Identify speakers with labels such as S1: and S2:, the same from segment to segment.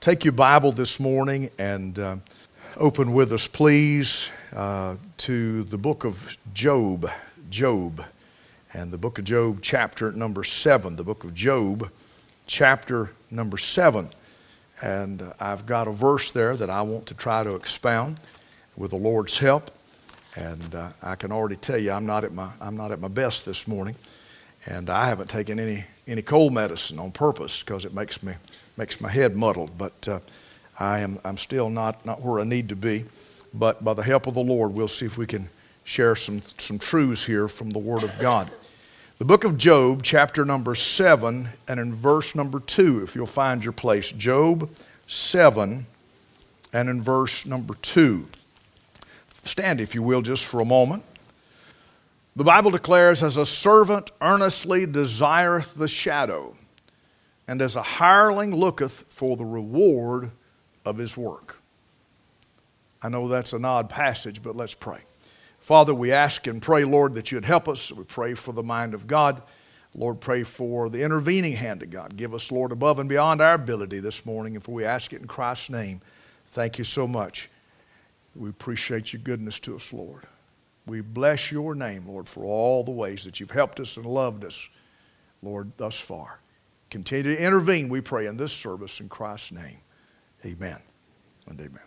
S1: Take your Bible this morning and open with us, please, to the book of Job. And the book of Job, chapter number 7. The book of Job, chapter number 7. And I've got a verse there that I want to try to expound with the Lord's help. And I can already tell you I'm not at my best this morning. And I haven't taken any cold medicine on purpose because it makes my head muddled. But I'm still not where I need to be. But by the help of the Lord, we'll see if we can share some truths here from the Word of God. The book of Job, chapter number 7, and in verse number 2, if you'll find your place. Job 7, and in verse number 2. Stand, if you will, just for a moment. The Bible declares, as a servant earnestly desireth the shadow, and as a hireling looketh for the reward of his work. I know that's an odd passage, but let's pray. Father, we ask and pray, Lord, that you'd help us. We pray for the mind of God. Lord, pray for the intervening hand of God. Give us, Lord, above and beyond our ability this morning. And for we ask it in Christ's name, thank you so much. We appreciate your goodness to us, Lord. We bless your name, Lord, for all the ways that you've helped us and loved us, Lord, thus far. Continue to intervene, we pray, in this service in Christ's name. Amen and amen.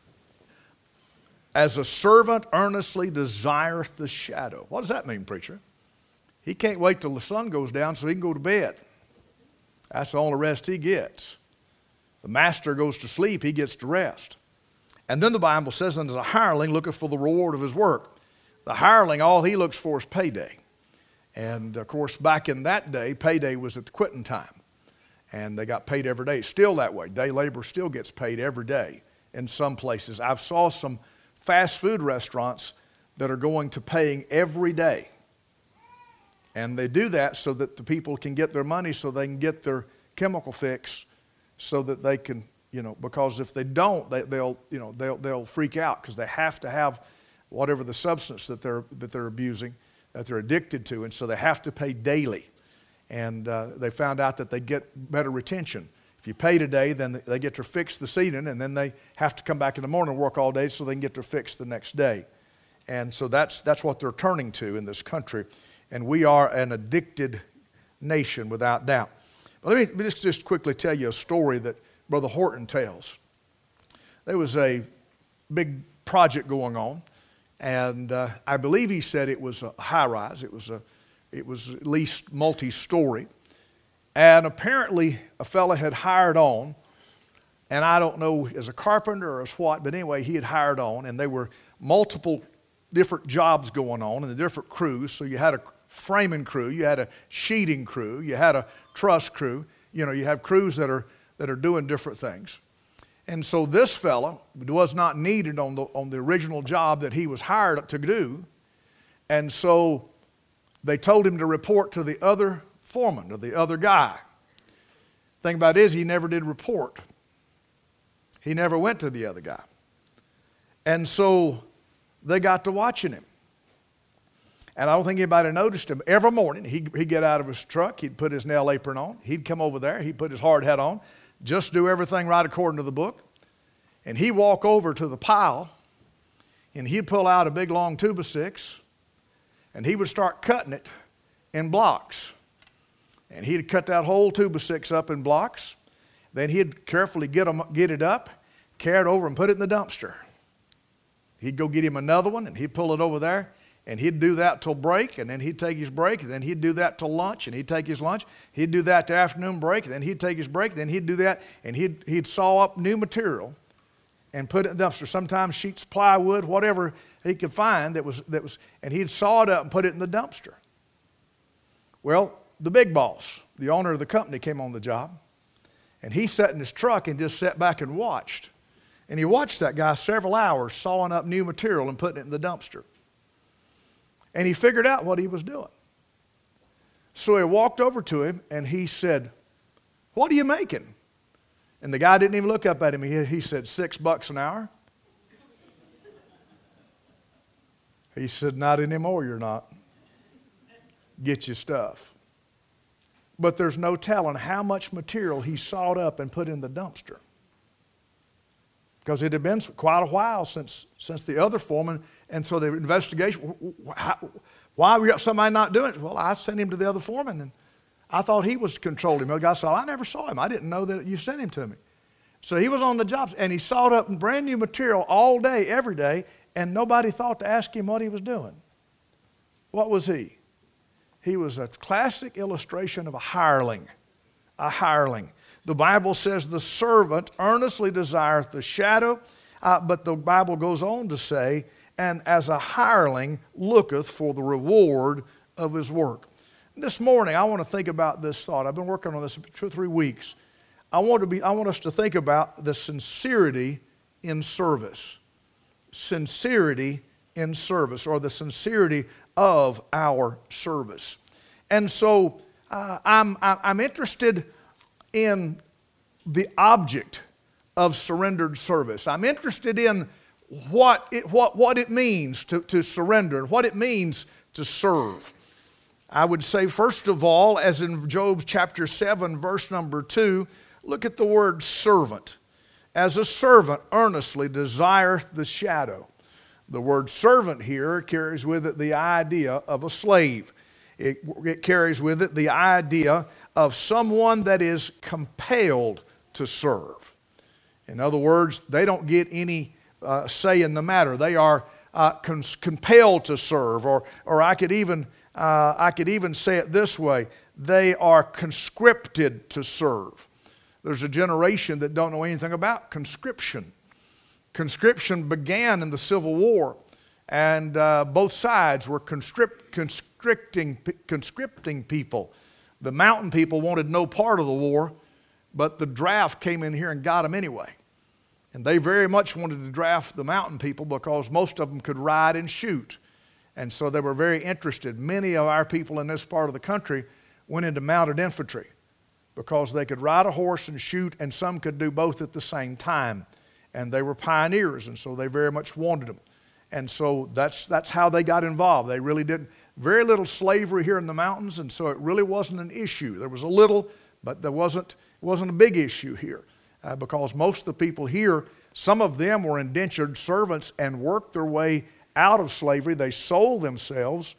S1: As a servant earnestly desireth the shadow. What does that mean, preacher? He can't wait till the sun goes down so he can go to bed. That's the only rest he gets. The master goes to sleep, he gets to rest. And then the Bible says, and as a hireling looketh for the reward of his work. The hireling, all he looks for is payday. And of course, back in that day, payday was at the quitting time. And they got paid every day. It's still that way. Day labor still gets paid every day in some places. I've saw some fast food restaurants that are going to paying every day. And they do that so that the people can get their money, so they can get their chemical fix, so that they can, because if they don't, they'll freak out because they have to have whatever the substance that they're abusing, that they're addicted to, and so they have to pay daily. And they found out that they get better retention. If you pay today, then they get to fix the seating, and then they have to come back in the morning and work all day so they can get to fix the next day. And so that's what they're turning to in this country. And we are an addicted nation without doubt. But let me just quickly tell you a story that Brother Horton tells. There was a big project going on, and I believe he said it was a high-rise. It was at least multi-story. And apparently a fella had hired on, and I don't know as a carpenter or as what, but anyway, he had hired on, and there were multiple different jobs going on and the different crews. So you had a framing crew, you had a sheeting crew, you had a truss crew. You have crews that are doing different things. And so this fella was not needed on the original job that he was hired to do. And so they told him to report to the other foreman, or the other guy. Thing about it is, he never did report. He never went to the other guy. And so they got to watching him. And I don't think anybody noticed him. Every morning, he'd get out of his truck, he'd put his nail apron on, he'd come over there, he'd put his hard hat on, just do everything right according to the book. And he'd walk over to the pile, and he'd pull out a big long 2x6, and he would start cutting it in blocks. And he'd cut that whole 2x6 up in blocks. Then he'd carefully get it up, carry it over and put it in the dumpster. He'd go get him another one, and he'd pull it over there, and he'd do that till break, and then he'd take his break, and then he'd do that till lunch, and he'd take his lunch. He'd do that to afternoon break, and then he'd take his break, then he'd do that, and he'd saw up new material and put it in the dumpster. Sometimes sheets of plywood, whatever he could find that was, and he'd saw it up and put it in the dumpster. Well, the big boss, the owner of the company, came on the job, and he sat in his truck and just sat back and watched. And he watched that guy several hours sawing up new material and putting it in the dumpster. And he figured out what he was doing. So he walked over to him and he said, "What are you making?" And the guy didn't even look up at him. He said, $6 an hour. He said, "Not anymore, you're not. Get your stuff." But there's no telling how much material he sawed up and put in the dumpster. because it had been quite a while since the other foreman. And so the investigation, why were somebody not doing it? Well, I sent him to the other foreman, and I thought he was controlling him. The guy said, I never saw him. I didn't know that you sent him to me. So he was on the job, and he sawed up brand new material all day, every day, and nobody thought to ask him what he was doing. What was he? He was a classic illustration of a hireling. A hireling. The Bible says the servant earnestly desireth the shadow, but the Bible goes on to say, and as a hireling looketh for the reward of his work. This morning, I want to think about this thought. I've been working on this for 2 or 3 weeks. I want us to think about the sincerity in service. Sincerity in service, or the sincerity of our service. And so I'm interested in the object of surrendered service. I'm interested in what it means to surrender and what it means to serve. I would say, first of all, as in Job chapter 7, verse number 2, look at the word servant. As a servant earnestly desireth the shadow. The word servant here carries with it the idea of a slave. It carries with it the idea of someone that is compelled to serve. In other words, they don't get any say in the matter. They are compelled to serve, or I could even say it this way: they are conscripted to serve. There's a generation that don't know anything about conscription. Conscription began in the Civil War, and both sides were conscripting people. The mountain people wanted no part of the war, but the draft came in here and got them anyway. And they very much wanted to draft the mountain people because most of them could ride and shoot. And so they were very interested. Many of our people in this part of the country went into mounted infantry because they could ride a horse and shoot, and some could do both at the same time. And they were pioneers, and so they very much wanted them. And so that's how they got involved. They really didn't. Very little slavery here in the mountains, and so it really wasn't an issue. There was a little, but it wasn't a big issue here because most of the people here, some of them were indentured servants and worked their way out of slavery. They sold themselves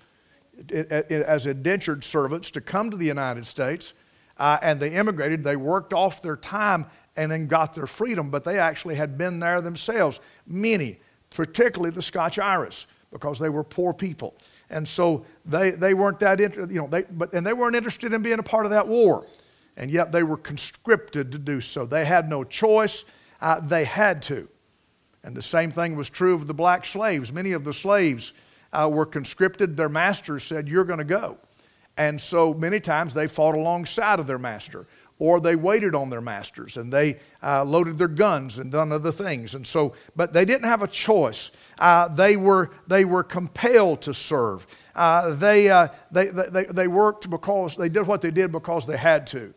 S1: as indentured servants to come to the United States, and they immigrated. They worked off their time and then got their freedom, but they actually had been there themselves. Many, particularly the Scotch-Irish, because they were poor people. And so they weren't that interested, and they weren't interested in being a part of that war. And yet they were conscripted to do so. They had no choice. They had to. And the same thing was true of the black slaves. Many of the slaves were conscripted. Their masters said, you're going to go. And so many times they fought alongside of their master, or they waited on their masters, and they loaded their guns and done other things. And so, but they didn't have a choice. They were compelled to serve. They worked because they did what they did because they had to.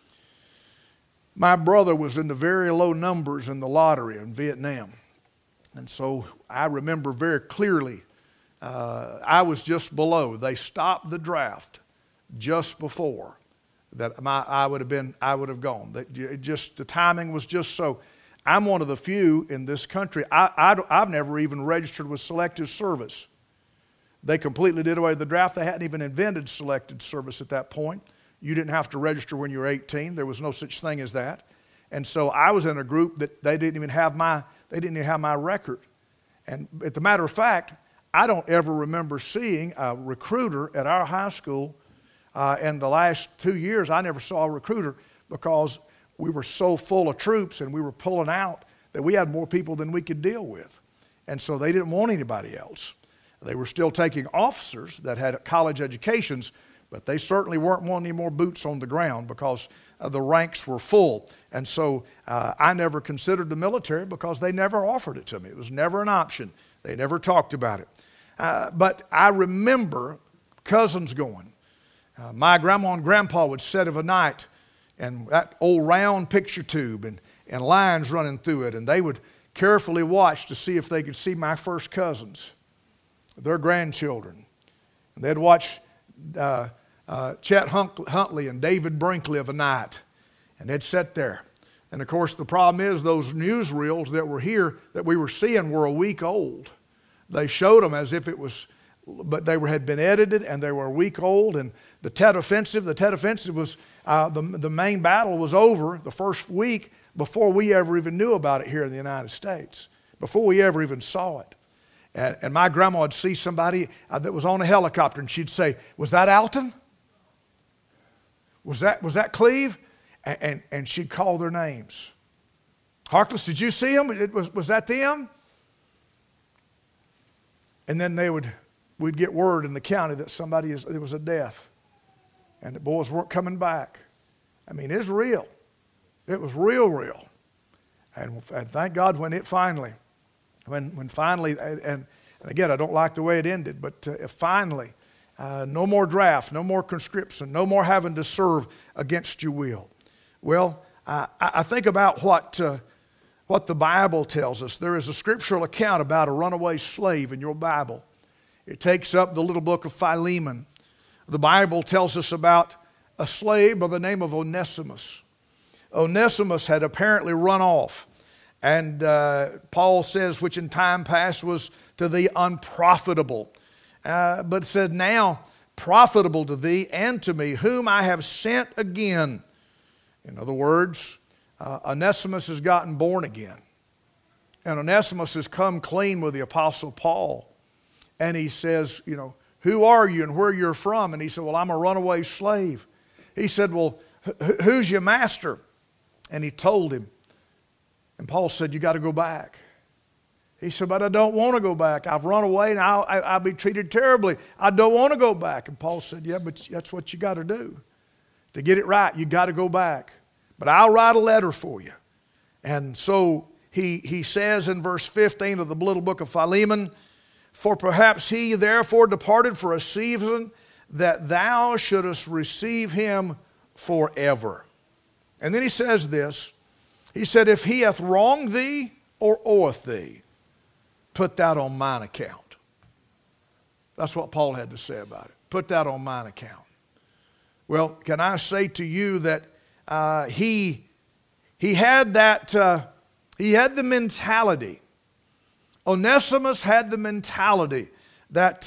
S1: My brother was in the very low numbers in the lottery in Vietnam. And so I remember very clearly, I was just below. They stopped the draft just before that I would have gone. The timing was just so. I'm one of the few in this country. I've never even registered with Selective Service. They completely did away with the draft. They hadn't even invented Selected Service at that point. You didn't have to register when you were 18. There was no such thing as that. And so I was in a group that they didn't even have my record. And as a matter of fact, I don't ever remember seeing a recruiter at our high school. In the last 2 years, I never saw a recruiter because we were so full of troops and we were pulling out that we had more people than we could deal with. And so they didn't want anybody else. They were still taking officers that had college educations, but they certainly weren't wanting any more boots on the ground because the ranks were full. And so I never considered the military because they never offered it to me. It was never an option. They never talked about it. But I remember cousins going. My grandma and grandpa would sit of a night and that old round picture tube and lines running through it, and they would carefully watch to see if they could see my first cousins, their grandchildren. And they'd watch Chet Huntley and David Brinkley of a night, and they'd sit there. And of course, the problem is those newsreels that were here that we were seeing were a week old. They showed them as if it was, but they had been edited and they were a week old. And the Tet Offensive was, the main battle was over the first week before we ever even knew about it here in the United States, before we ever even saw it. And my grandma would see somebody that was on a helicopter and she'd say, "Was that Alton? Was that Cleve?" And she'd call their names. "Harkless, did you see them? Was that them?" And then we'd get word in the county that there was a death. And the boys weren't coming back. I mean, it's real. It was real. And thank God when finally, and again, I don't like the way it ended, but finally, no more draft, no more conscription, no more having to serve against your will. Well, I think about what the Bible tells us. There is a scriptural account about a runaway slave in your Bible. It takes up the little book of Philemon. The Bible tells us about a slave by the name of Onesimus. Onesimus had apparently run off. And Paul says, which in time past was to thee unprofitable. But said, now profitable to thee and to me, whom I have sent again. In other words, Onesimus has gotten born again. And Onesimus has come clean with the Apostle Paul. And he says, "Who are you and where you're from?" And he said, "Well, I'm a runaway slave." He said, "Well, who's your master?" And he told him. And Paul said, "You got to go back." He said, "But I don't want to go back. I've run away and I'll be treated terribly. I don't want to go back." And Paul said, "Yeah, but that's what you got to do. To get it right, you got to go back. But I'll write a letter for you." And so he says in verse 15 of the little book of Philemon, "For perhaps he therefore departed for a season, that thou shouldest receive him forever." And then he says this. He said, "If he hath wronged thee or oweth thee, put that on mine account." That's what Paul had to say about it. Put that on mine account. Well, can I say to you that he had the mentality. Onesimus had the mentality that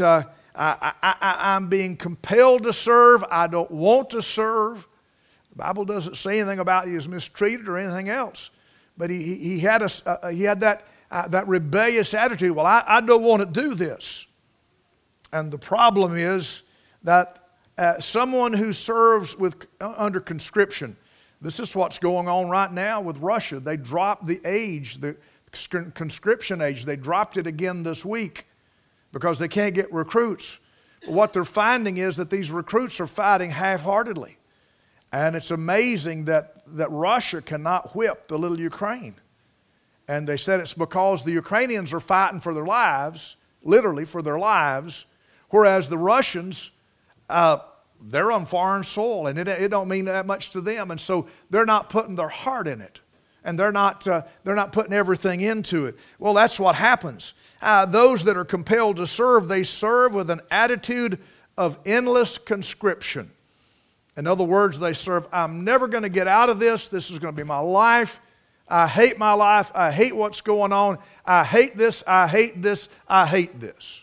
S1: I'm being compelled to serve. I don't want to serve. The Bible doesn't say anything about he was mistreated or anything else, but he had that rebellious attitude. Well, I don't want to do this. And the problem is that someone who serves under conscription, this is what's going on right now with Russia. They dropped the age, the conscription age. They dropped it again this week because they can't get recruits. But what they're finding is that these recruits are fighting half-heartedly. And it's amazing that Russia cannot whip the little Ukraine. And they said it's because the Ukrainians are fighting for their lives, literally for their lives, whereas the Russians, they're on foreign soil, and it don't mean that much to them. And so they're not putting their heart in it. And they're not putting everything into it. Well, that's what happens. Those that are compelled to serve, they serve with an attitude of endless conscription. In other words, they serve, I'm never going to get out of this. This is going to be my life. I hate my life. I hate what's going on. I hate this. I hate this. I hate this.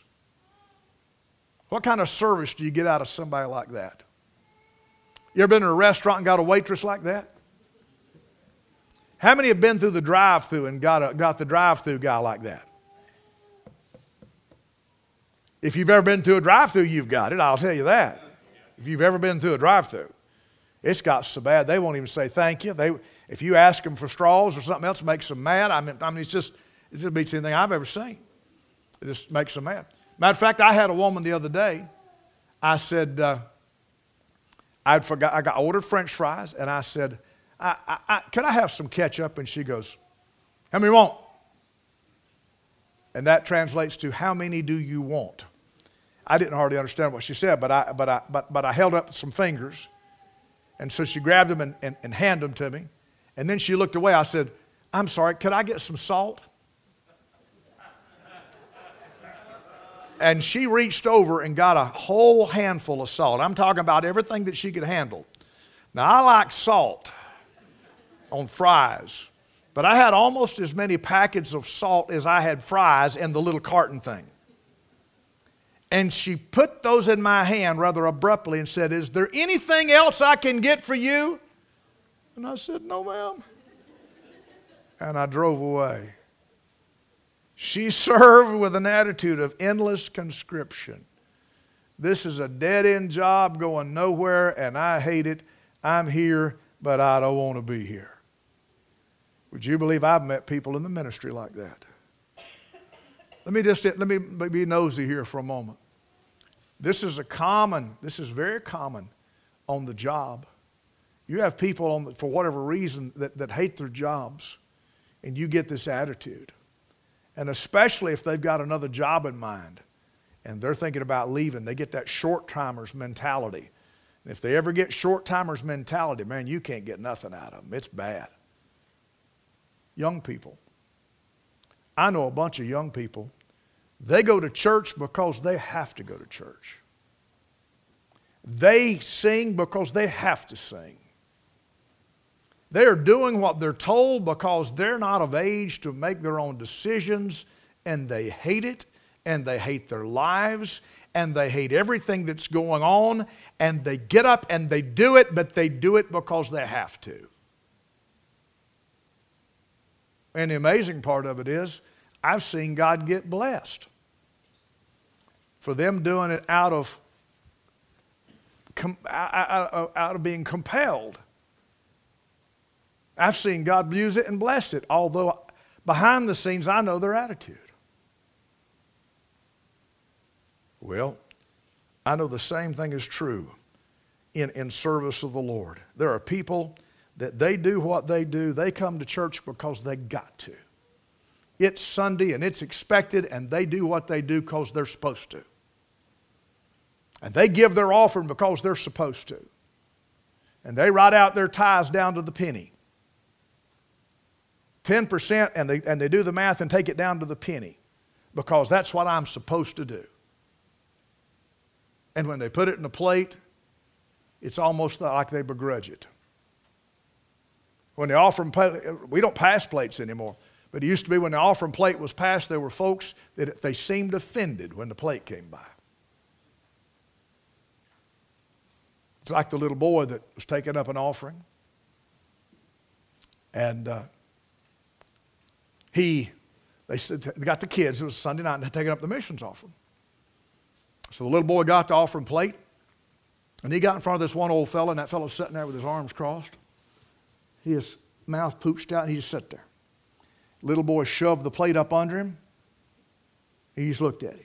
S1: What kind of service do you get out of somebody like that? You ever been in a restaurant and got a waitress like that? How many have been through the drive-thru and got the drive-thru guy like that? If you've ever been to a drive-thru, you've got it. I'll tell you that. If you've ever been through a drive-thru, it's got so bad they won't even say thank you. If you ask them for straws or something else, it makes them mad. I mean, it just beats anything I've ever seen. It just makes them mad. Matter of fact, I had a woman the other day. I said, I ordered French fries, and I said, can I have some ketchup? And she goes, how many you want? And that translates to, how many do you want? I didn't hardly understand what she said, but I held up some fingers. And so she grabbed them and handed them to me. And then she looked away. I said, I'm sorry, could I get some salt? And she reached over and got a whole handful of salt. I'm talking about everything that she could handle. Now, I like salt. on fries. But I had almost as many packets of salt as I had fries in the little carton thing. And she put those in my hand rather abruptly and said, "Is there anything else I can get for you?" And I said, "No, ma'am." And I drove away. She served with an attitude of endless conscription. This is a dead-end job going nowhere, and I hate it. I'm here, but I don't want to be here. Would you believe I've met people in the ministry like that? Let me be nosy here for a moment. This is very common on the job. You have people for whatever reason that hate their jobs, and you get this attitude. And especially if they've got another job in mind and they're thinking about leaving, they get that short-timers mentality. And if they ever get short-timers mentality, man, you can't get nothing out of them. It's bad. Young people. I know a bunch of young people. They go to church because they have to go to church. They sing because they have to sing. They are doing what they're told because they're not of age to make their own decisions, and they hate it, and they hate their lives, and they hate everything that's going on, and they get up and they do it, but they do it because they have to. And the amazing part of it is, I've seen God get blessed for them doing it out of being compelled. I've seen God use it and bless it, although behind the scenes I know their attitude. Well, I know the same thing is true in service of the Lord. There are people that they do what they do. They come to church because they got to. It's Sunday and it's expected, and they do what they do because they're supposed to. And they give their offering because they're supposed to. And they write out their tithes down to the penny. 10%, and they do the math and take it down to the penny because that's what I'm supposed to do. And when they put it in a plate, it's almost like they begrudge it. When the offering plate, we don't pass plates anymore, but it used to be when the offering plate was passed, there were folks that they seemed offended when the plate came by. It's like the little boy that was taking up an offering. And they got the kids, it was Sunday night, and they're taking up the missions offering. So the little boy got the offering plate, and he got in front of this one old fellow, and that fellow was sitting there with his arms crossed. His mouth pooched out, and he just sat there. Little boy shoved the plate up under him. He just looked at him.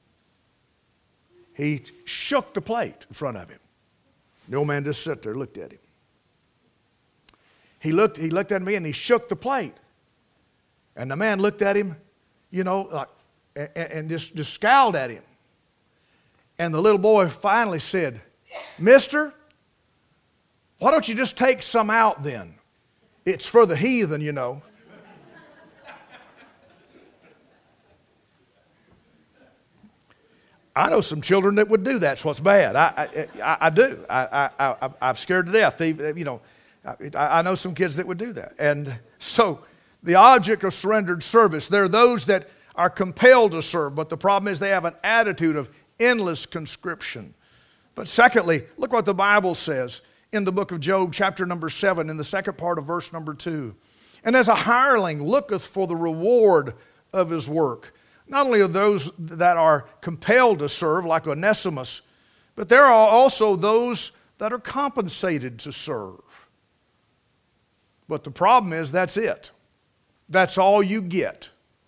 S1: He shook the plate in front of him. The old man just sat there, looked at him. He looked at me, and he shook the plate. And the man looked at him, and just scowled at him. And the little boy finally said, "Mister, why don't you just take some out then? It's for the heathen, you know." I know some children that would do that. That's what's bad. I do. I'm scared to death. I know some kids that would do that. And so the object of surrendered service, there are those that are compelled to serve, but the problem is they have an attitude of endless conscription. But secondly, look what the Bible says in the book of Job, chapter number 7, in the second part of verse number 2. "And as a hireling looketh for the reward of his work." Not only are those that are compelled to serve, like Onesimus, but there are also those that are compensated to serve. But the problem is that's it. That's all you get.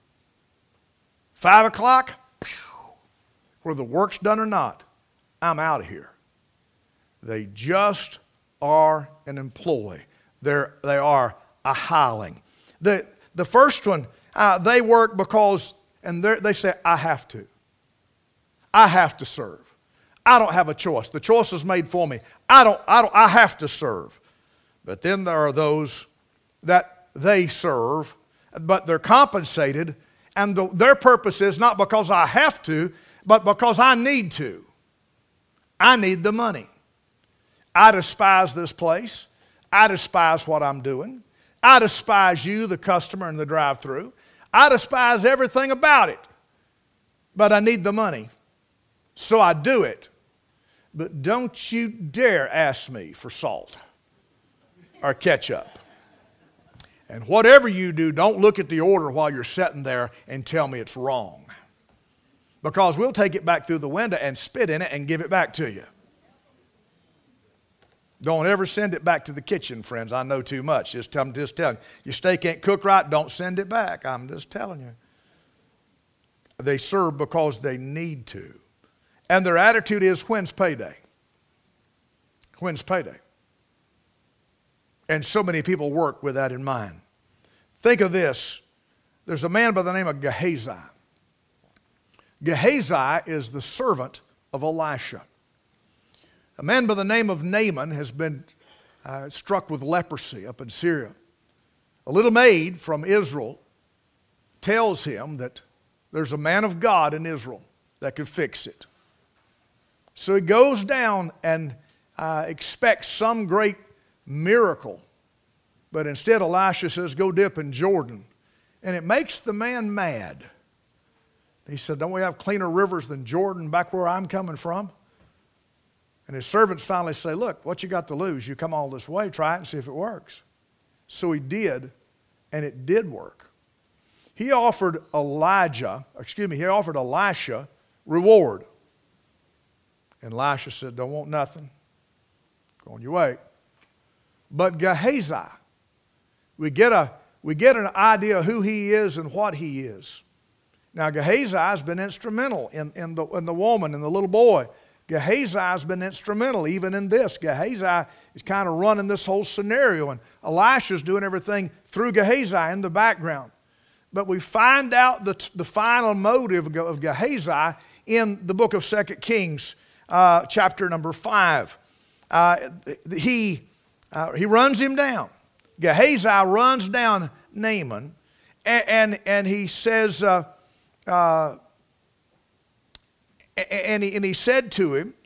S1: 5 o'clock, whether the work's done or not, I'm out of here. They just are an employee. They are a hireling. The first one, they work because, and they say, I have to. I have to serve. I don't have a choice. The choice is made for me. I have to serve. But then there are those that they serve, but they're compensated, and their purpose is not because I have to, but because I need to. I need the money. I despise this place. I despise what I'm doing. I despise you, the customer in the drive-thru. I despise everything about it. But I need the money. So I do it. But don't you dare ask me for salt or ketchup. And whatever you do, don't look at the order while you're sitting there and tell me it's wrong. Because we'll take it back through the window and spit in it and give it back to you. Don't ever send it back to the kitchen, friends. I know too much. Just tell them. Your steak ain't cooked right, don't send it back. I'm just telling you. They serve because they need to. And their attitude is, when's payday? When's payday? And so many people work with that in mind. Think of this. There's a man by the name of Gehazi. Gehazi is the servant of Elisha. A man by the name of Naaman has been struck with leprosy up in Syria. A little maid from Israel tells him that there's a man of God in Israel that could fix it. So he goes down and expects some great miracle. But instead Elisha says, go dip in Jordan. And it makes the man mad. He said, don't we have cleaner rivers than Jordan back where I'm coming from? And his servants finally say, look, what you got to lose? You come all this way, try it and see if it works. So he did, and it did work. He offered Elisha reward. And Elisha said, don't want nothing. Go on your way. But Gehazi, we get an idea of who he is and what he is. Now Gehazi has been instrumental in the woman and the little boy. Gehazi has been instrumental even in this. Gehazi is kind of running this whole scenario, and Elisha's doing everything through Gehazi in the background. But we find out the final motive of Gehazi in the book of 2 Kings, chapter number 5. He runs him down. Gehazi runs down Naaman, and he says, and he said to him,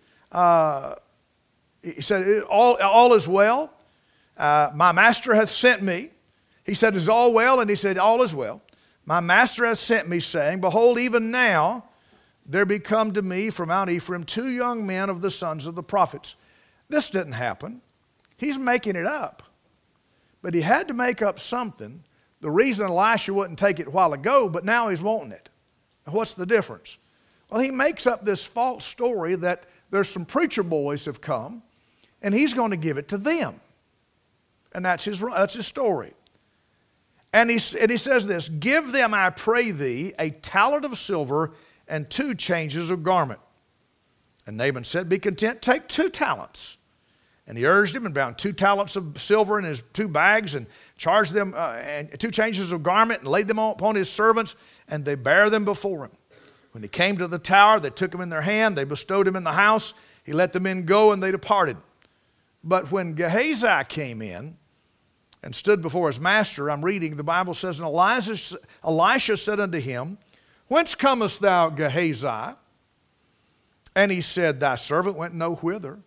S1: he said, all is well. My master hath sent me. He said, is all well? And he said, all is well. My master hath sent me, saying, behold, even now there be come to me from Mount Ephraim 2 young men of the sons of the prophets. This didn't happen. He's making it up. But he had to make up something. The reason Elisha wouldn't take it a while ago, but now he's wanting it. What's the difference? Well, he makes up this false story that there's some preacher boys have come, and he's going to give it to them. And that's his story. And he says this, give them, I pray thee, a talent of silver and 2 changes of garment. And Naaman said, be content, take 2 talents. And he urged him and bound 2 talents of silver in his 2 bags and charged them and 2 changes of garment and laid them upon his servants, and they bare them before him. When he came to the tower, they took him in their hand, they bestowed him in the house, he let the men go, and they departed. But when Gehazi came in and stood before his master, I'm reading, the Bible says, and Elisha said unto him, whence comest thou, Gehazi? And he said, thy servant went no whither.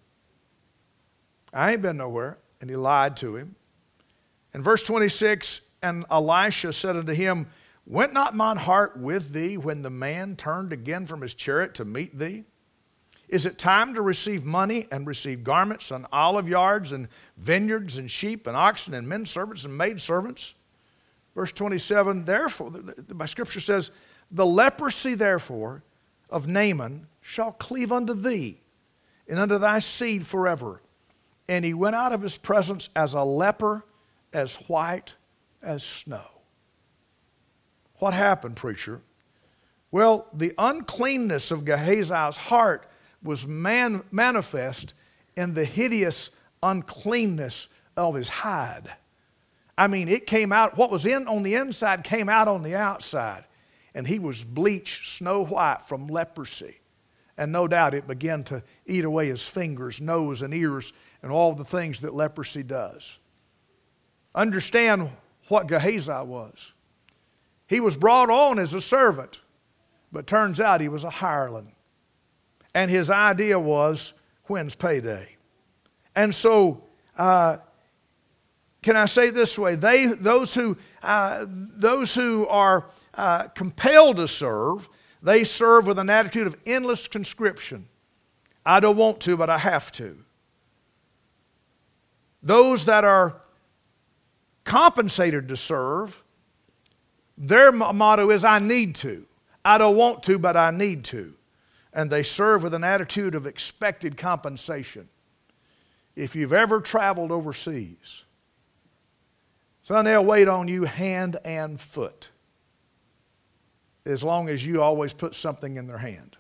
S1: I ain't been nowhere. And he lied to him. In verse 26, and Elisha said unto him, went not mine heart with thee when the man turned again from his chariot to meet thee? Is it time to receive money and receive garments and olive yards and vineyards and sheep and oxen and men servants and maid servants? Verse 27, therefore, my scripture says, the leprosy therefore of Naaman shall cleave unto thee and unto thy seed forever. And he went out of his presence as a leper, as white as snow. What happened, preacher? Well, the uncleanness of Gehazi's heart was manifest in the hideous uncleanness of his hide. I mean, it came out, what was in on the inside came out on the outside. And he was bleached snow white from leprosy. And no doubt it began to eat away his fingers, nose, and ears, and all the things that leprosy does. Understand what Gehazi was. He was brought on as a servant, but turns out he was a hireling. And his idea was, when's payday? And so can I say it this way? Those who are compelled to serve, they serve with an attitude of endless conscription. I don't want to, but I have to. Those that are compensated to serve, their motto is, I need to. I don't want to, but I need to. And they serve with an attitude of expected compensation. If you've ever traveled overseas, son, they'll wait on you hand and foot, as long as you always put something in their hand.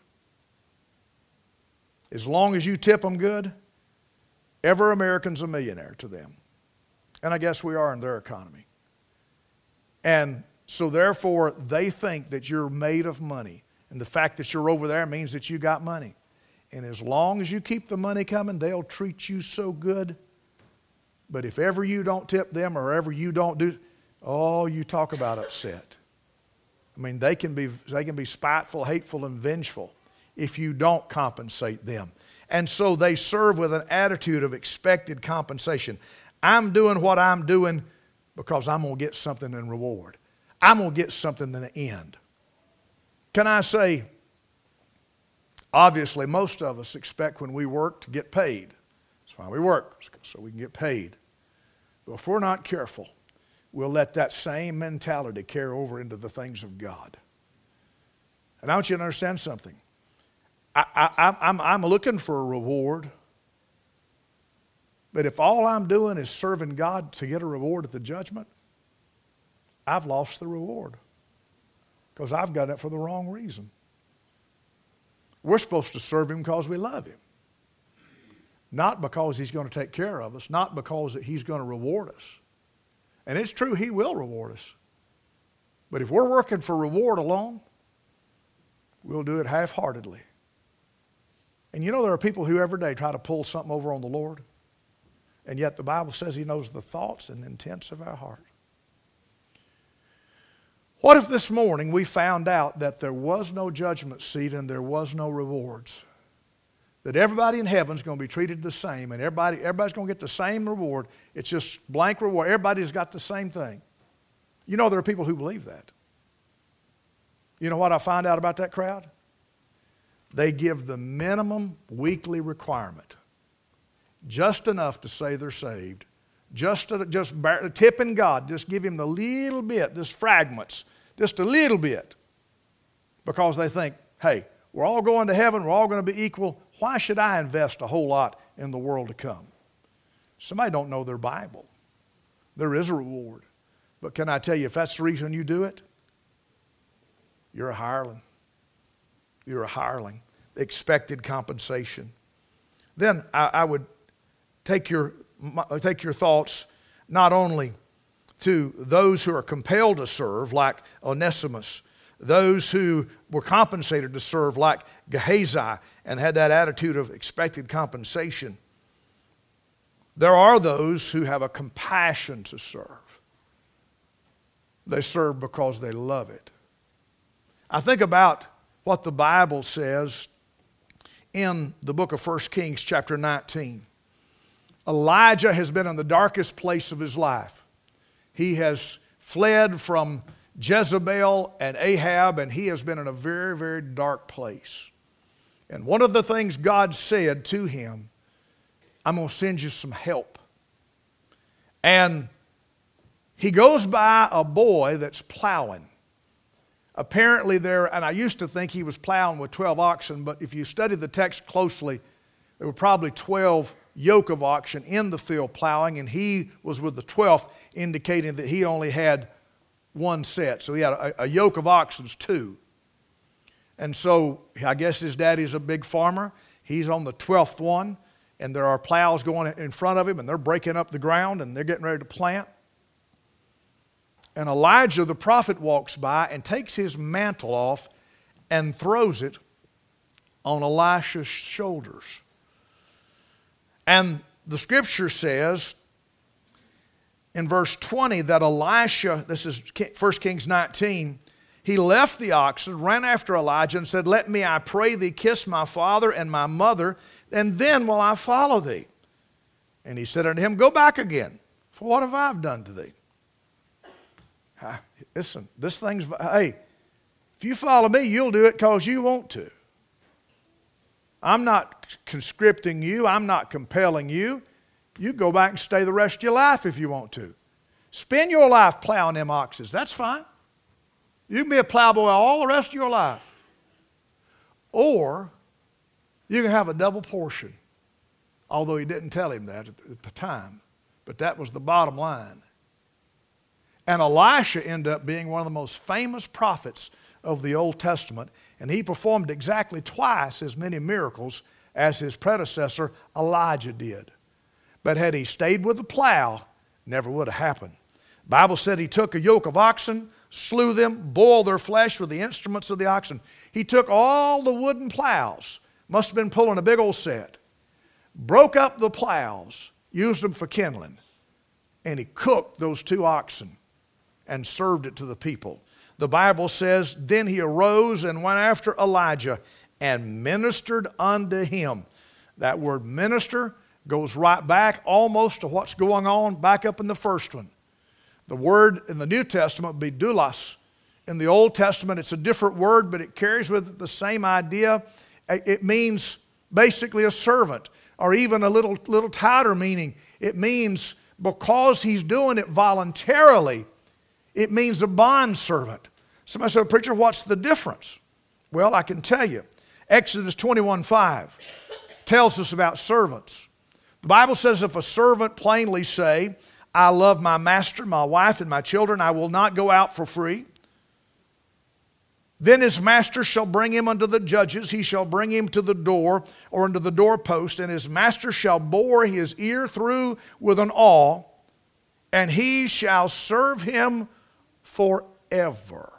S1: As long as you tip them good, every American's a millionaire to them. And I guess we are in their economy. And so therefore, they think that you're made of money. And the fact that you're over there means that you got money. And as long as you keep the money coming, they'll treat you so good. But if ever you don't tip them or ever you don't do, oh, you talk about upset. I mean, they can be spiteful, hateful, and vengeful if you don't compensate them. And so they serve with an attitude of expected compensation. I'm doing what I'm doing because I'm going to get something in reward. I'm going to get something in the end. Can I say, obviously, most of us expect when we work to get paid. That's why we work, so we can get paid. But if we're not careful, we'll let that same mentality carry over into the things of God. And I want you to understand something. I'm looking for a reward. But if all I'm doing is serving God to get a reward at the judgment, I've lost the reward. Because I've got it for the wrong reason. We're supposed to serve Him because we love Him. Not because He's going to take care of us. Not because He's going to reward us. And it's true, He will reward us. But if we're working for reward alone, we'll do it half-heartedly. And you know there are people who every day try to pull something over on the Lord. And yet the Bible says He knows the thoughts and intents of our heart. What if this morning we found out that there was no judgment seat and there was no rewards? That everybody in heaven is going to be treated the same and everybody's going to get the same reward. It's just blank reward. Everybody's got the same thing. You know there are people who believe that. You know what I find out about that crowd? They give the minimum weekly requirement. Just enough to say they're saved. Just tipping God. Just give Him the little bit, just fragments. Just a little bit. Because they think, hey, we're all going to heaven. We're all going to be equal. Why should I invest a whole lot in the world to come? Somebody don't know their Bible. There is a reward. But can I tell you, if that's the reason you do it, you're a hireling. You're a hireling. Expected compensation. Then I would take your thoughts not only to those who are compelled to serve, like Onesimus, those who were compensated to serve, like Gehazi, and had that attitude of expected compensation. There are those who have a compassion to serve. They serve because they love it. I think about what the Bible says in the book of 1 Kings chapter 19. Elijah has been in the darkest place of his life. He has fled from Jezebel and Ahab, and he has been in a very, very dark place. And one of the things God said to him, I'm going to send you some help. And he goes by a boy that's plowing. Apparently there, and I used to think he was plowing with 12 oxen, but if you study the text closely, there were probably 12 yoke of oxen in the field plowing, and he was with the 12th, indicating that he only had one set. So he had a yoke of oxen's two. And so I guess his daddy's a big farmer. He's on the 12th one, and there are plows going in front of him, and they're breaking up the ground, and they're getting ready to plant. And Elijah the prophet walks by and takes his mantle off and throws it on Elisha's shoulders. And the scripture says in verse 20 that Elisha, this is 1 Kings 19, he left the oxen, ran after Elijah and said, let me, I pray thee, kiss my father and my mother, and then will I follow thee. And he said unto him, go back again, What have I done to thee? Listen, hey, if you follow me, you'll do it because you want to. I'm not conscripting you. I'm not compelling you. You go back and stay the rest of your life if you want to. Spend your life plowing them oxes. That's fine. You can be a plowboy all the rest of your life. Or you can have a double portion. Although he didn't tell him that at the time. But that was the bottom line. And Elisha ended up being one of the most famous prophets of the Old Testament. And he performed exactly twice as many miracles as his predecessor Elijah did. But had he stayed with the plow, never would have happened. The Bible said he took a yoke of oxen, slew them, boiled their flesh with the instruments of the oxen. He took all the wooden plows, must have been pulling a big old set, broke up the plows, used them for kindling, and he cooked those 2 oxen and served it to the people. The Bible says, then he arose and went after Elijah and ministered unto him. That word minister goes right back almost to what's going on back up in the first one. The word in the New Testament would be doulos. In the Old Testament, it's a different word, but it carries with it the same idea. It means basically a servant, or even a little tighter meaning. It means because he's doing it voluntarily, it means a bondservant. Somebody said, preacher, what's the difference? Well, I can tell you. Exodus 21:5 tells us about servants. The Bible says if a servant plainly say, I love my master, my wife, and my children, I will not go out for free. Then his master shall bring him unto the judges. He shall bring him to the door or unto the doorpost, and his master shall bore his ear through with an awl, and he shall serve him forever.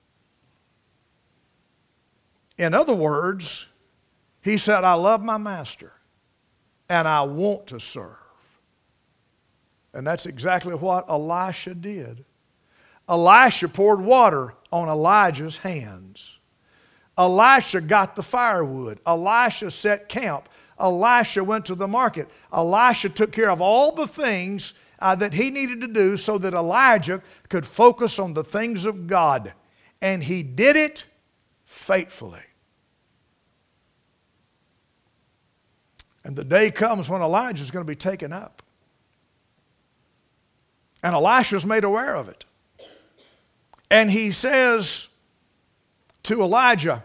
S1: In other words, he said, I love my master, and I want to serve. And that's exactly what Elisha did. Elisha poured water on Elijah's hands. Elisha got the firewood. Elisha set camp. Elisha went to the market. Elisha took care of all the things that he needed to do so that Elijah could focus on the things of God. And he did it faithfully. And the day comes when Elijah is going to be taken up. And Elisha is made aware of it. And he says to Elijah,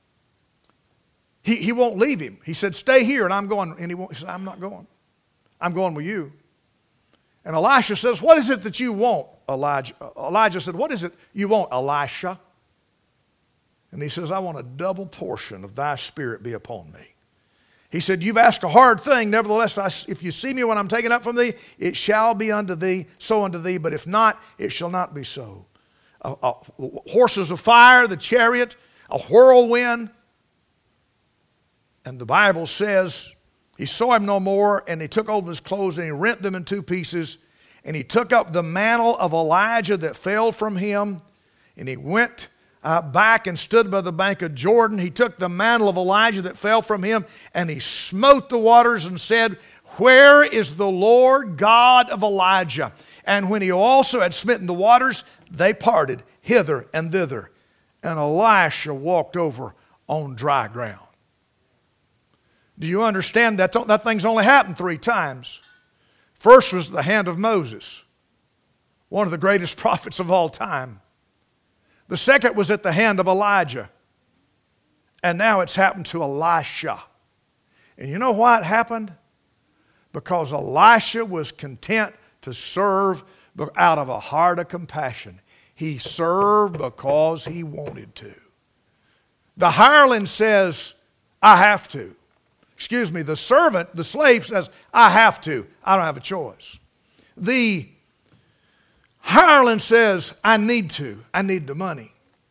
S1: he won't leave him. He said, stay here and I'm going. And he said, I'm not going. I'm going with you. And Elisha says, what is it that you want, Elijah? Elijah said, what is it you want, Elisha? And he says, I want a double portion of thy spirit be upon me. He said, you've asked a hard thing. Nevertheless, if you see me when I'm taken up from thee, it shall be unto thee, so unto thee. But if not, it shall not be so. Horses of fire, the chariot, a whirlwind. And the Bible says, he saw him no more, and he took hold of his clothes, and he rent them in 2 pieces. And he took up the mantle of Elijah that fell from him, and he went back and stood by the bank of Jordan. He took the mantle of Elijah that fell from him, and he smote the waters and said, where is the Lord God of Elijah? And when he also had smitten the waters, they parted hither and thither. And Elisha walked over on dry ground. Do you understand that thing's only happened 3 times? First was the hand of Moses, one of the greatest prophets of all time. The second was at the hand of Elijah. And now it's happened to Elisha. And you know why it happened? Because Elisha was content to serve out of a heart of compassion. He served because he wanted to. The hireling says, I have to. Excuse me, the servant, the slave says, I have to. I don't have a choice. The hireling says, I need to. I need the money.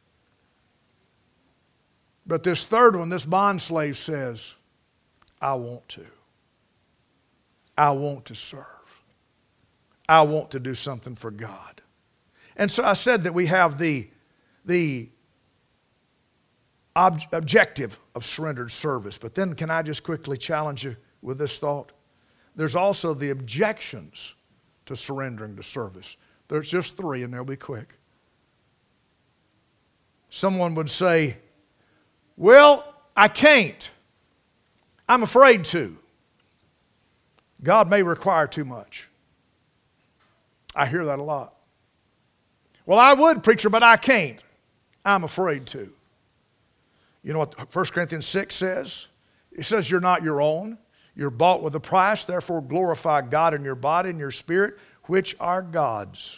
S1: But this third one, this bond slave says, I want to. I want to serve. I want to do something for God. And so I said that we have the objective of surrendered service. But then can I just quickly challenge you with this thought? There's also the objections to surrendering to service. There's just 3, and they'll be quick. Someone would say, well, I can't. I'm afraid to. God may require too much. I hear that a lot. Well, I would, preacher, but I can't. I'm afraid to. You know what 1 Corinthians 6 says? It says you're not your own. You're bought with a price. Therefore, glorify God in your body and your spirit, which are God's.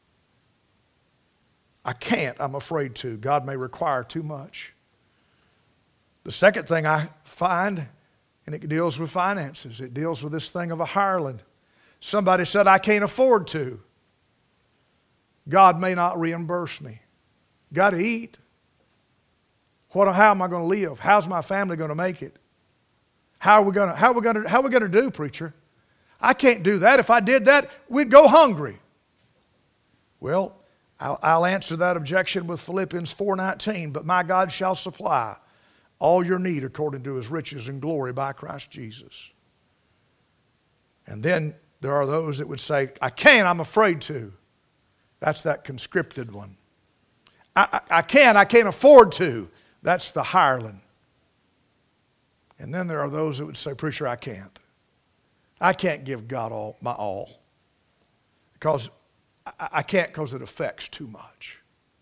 S1: I can't. I'm afraid to. God may require too much. The second thing I find, and it deals with finances. It deals with this thing of a hireling. Somebody said, I can't afford to. God may not reimburse me. Got to eat. How am I going to live? How's my family going to make it? How are we going to do, preacher? I can't do that. If I did that, we'd go hungry. Well, I'll answer that objection with Philippians 4:19. But my God shall supply all your need according to his riches and glory by Christ Jesus. And then there are those that would say, I can't, I'm afraid to. That's that conscripted one. I can't afford to. That's the hireling. And then there are those that would say, preacher, I can't. I can't give God my all. Because I can't, because it affects too much.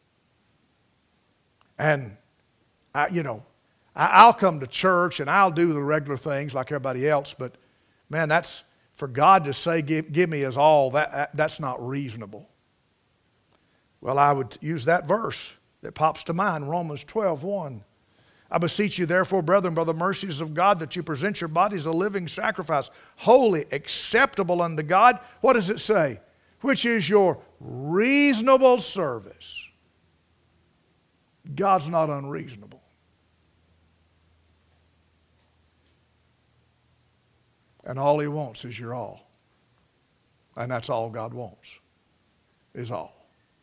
S1: And, I'll come to church and I'll do the regular things like everybody else, but man, that's for God to say, give me his all, that's not reasonable. Well, I would use that verse that pops to mind, Romans 12:1. I beseech you, therefore, brethren, by the mercies of God, that you present your bodies a living sacrifice, holy, acceptable unto God. What does it say? Which is your reasonable service. God's not unreasonable. And all he wants is your all. And that's all God wants, is all.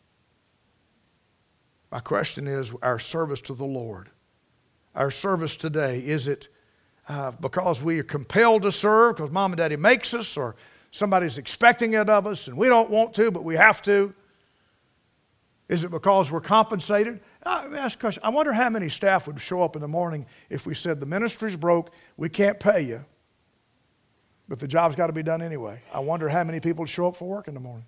S1: My question is, our service to the Lord, our service today, is it because we are compelled to serve, because mom and daddy makes us, or somebody's expecting it of us and we don't want to, but we have to? Is it because we're compensated? Let me ask a question. I wonder how many staff would show up in the morning if we said, the ministry's broke, we can't pay you, but the job's got to be done anyway. I wonder how many people would show up for work in the morning.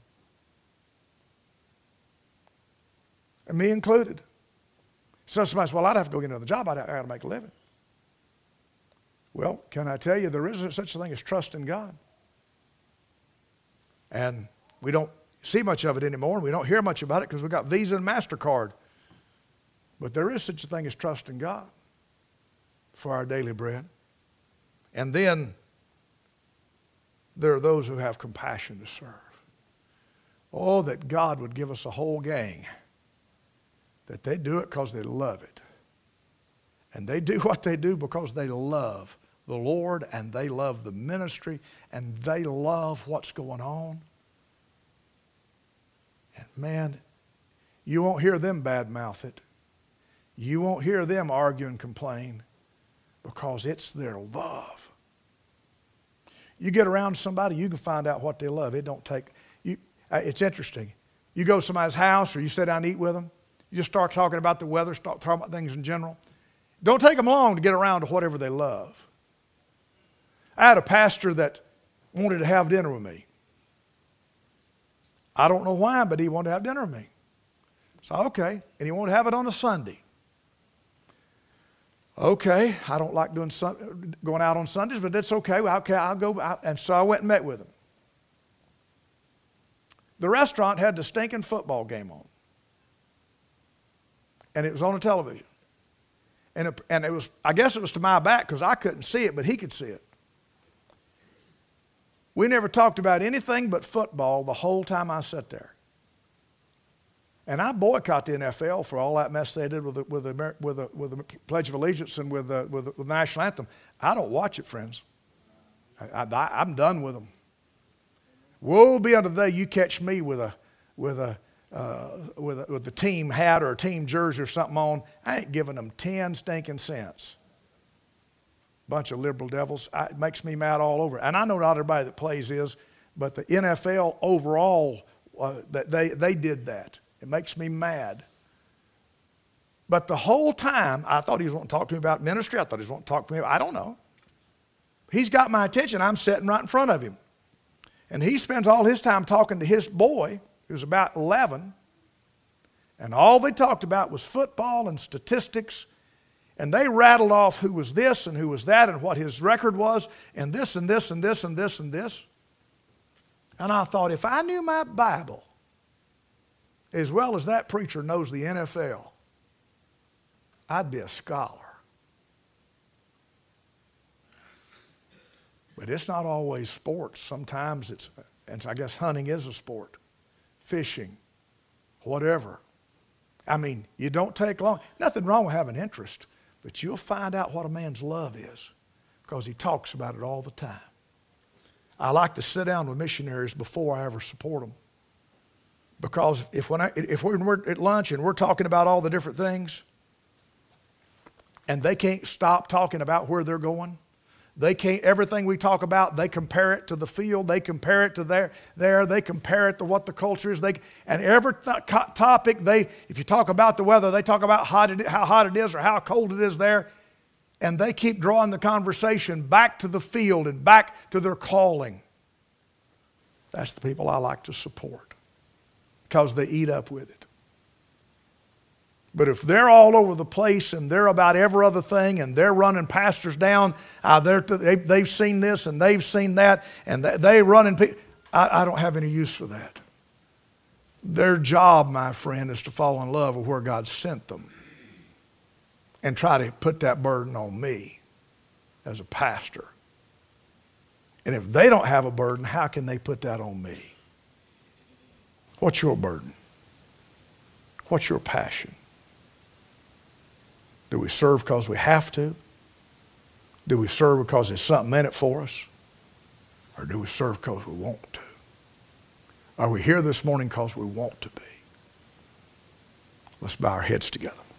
S1: And me included. So somebody says, well, I'd have to go get another job. I got to make a living. Well, can I tell you, there isn't such a thing as trust in God. And we don't see much of it anymore, and we don't hear much about it because we've got Visa and MasterCard. But there is such a thing as trust in God for our daily bread. And then there are those who have compassion to serve. Oh, that God would give us a whole gang that they do it because they love it. And they do what they do because they love the Lord, and they love the ministry, and they love what's going on. And man, you won't hear them badmouth it. You won't hear them argue and complain, because it's their love. You get around somebody, you can find out what they love. It don't take, it's interesting. You go to somebody's house or you sit down and eat with them, you just start talking about the weather, start talking about things in general. Don't take them long to get around to whatever they love. I had a pastor that wanted to have dinner with me. I don't know why, but he wanted to have dinner with me. So, okay, and he wanted to have it on a Sunday. Okay, I don't like going out on Sundays, but that's okay. Well, okay, I'll go. And so I went and met with him. The restaurant had the stinking football game on. And it was on the television. And it was, I guess it was to my back because I couldn't see it, but he could see it. We never talked about anything but football the whole time I sat there. And I boycott the NFL for all that mess they did with the Pledge of Allegiance and with the national anthem. I don't watch it, friends. I'm done with them. Woe be unto the day you catch me with the team hat or a team jersey or something on. I ain't giving them 10 stinking cents. Bunch of liberal devils. It makes me mad all over. And I know not everybody that plays is, But the NFL overall, they did that. It makes me mad. But the whole time, I thought he was wanting to talk to me about ministry. I thought he was wanting to talk to me. I don't know. He's got my attention. I'm sitting right in front of him. And he spends all his time talking to his boy, who's about 11. And all they talked about was football and statistics. And they rattled off who was this and who was that and what his record was and this and this and this and this and this. And I thought, if I knew my Bible as well as that preacher knows the NFL, I'd be a scholar. But it's not always sports. Sometimes it's, and I guess hunting is a sport. Fishing, whatever. I mean, you don't take long. Nothing wrong with having interest, but you'll find out what a man's love is because he talks about it all the time. I like to sit down with missionaries before I ever support them. Because if we're at lunch and we're talking about all the different things, and they can't stop talking about where they're going, they can't, everything we talk about, they compare it to the field, they compare it to there, they compare it to what the culture is. And every topic, if you talk about the weather, they talk about how hot it is or how cold it is there. And they keep drawing the conversation back to the field and back to their calling. That's the people I like to support because they eat up with it. But if they're all over the place and they're about every other thing and they're running pastors down, they've seen this and they've seen that, and they running people, I don't have any use for that. Their job, my friend, is to fall in love with where God sent them and try to put that burden on me as a pastor. And if they don't have a burden, how can they put that on me? What's your burden? What's your passion? Do we serve because we have to? Do we serve because there's something in it for us? Or do we serve because we want to? Are we here this morning because we want to be? Let's bow our heads together.